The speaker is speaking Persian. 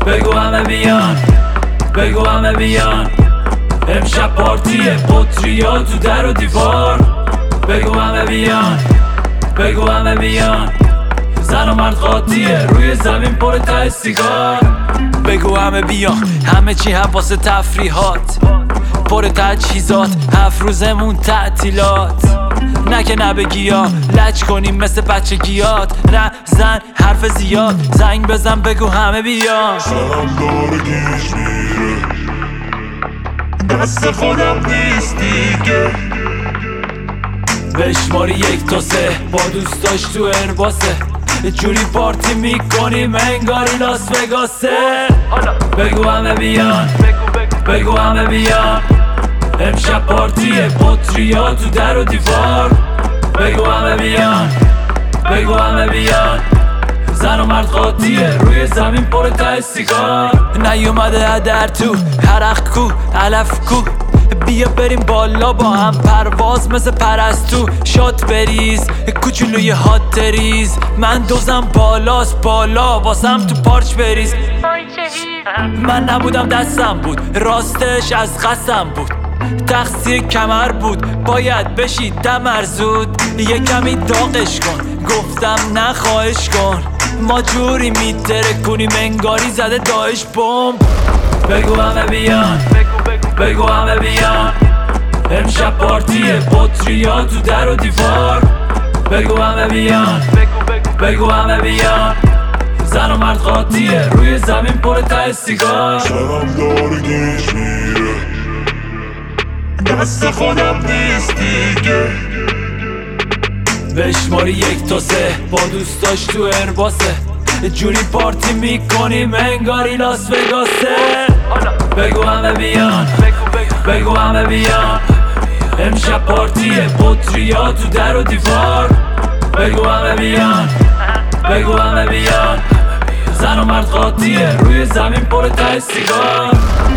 بگو همه بیان، بگو همه بیان. امشب پارتیه، بطریا تو در و دیوار. بگو همه بیان، بگو همه بیان. زن و مرد قاطیه، روی زمین پر ته سیگار. بگو همه بیان، همه چی هم واسه تفریحات، پر تجهیزات، 7 روزمون تعطیلات. نه که نبگی یا لج کنیم مثل بچگیات. نه زن حرف زیاد، زنگ بزن بگو همه بیان. سرم داره گیج میره، دست خودم نیست دیگه. بشماری 1 تا 3 با دوستاش تو ارباسه، جوری پارتی میکنیم انگاری لاس وگاسه. بگو همه بیان، بگو همه بیان. امشب پارتیه، بطریا تو در و دیوار. بگو همه بیان، بگو همه بیان. زن و مرد قاطیه، روی زمین پر ته سیگار. نیومده هدر تو حرق کو علف کو، بیا بریم بالا با هم پرواز مثل پرستو. شات بریز کوچولوی هاتریز، من دوزم بالاست بالا واسم تو پارچ بریز. من نبودم دستم بود، راستش از قسم بود، تقصیر کمر بود، باید بشی دمر زود. یه کمی داغش کن، گفتم نه خواهش کن. ما جوری میتره کنیم انگاری زده داعش بمب. بگو همه بیان، بگو همه بیان. امشب پارتیه، بطریا تو در و دیوار. بگو همه بیان، بگو همه بیان. زن و مرد قاطیه، روی زمین پر ته سیگار. سرم داره گیج میره، دست خودم نیست دیگه. بشماری 1 تا 3 با دوستاش تو ارباسه، جوری پارتی میکنیم انگاری لاس وگاسه. بگو همه بیان، بگو همه بیان. امشب پارتیه، بطریا تو در و دیوار. بگو همه بیان، بگو همه بیان. زن و مرد قاطیه، روی زمین پر ته سیگار.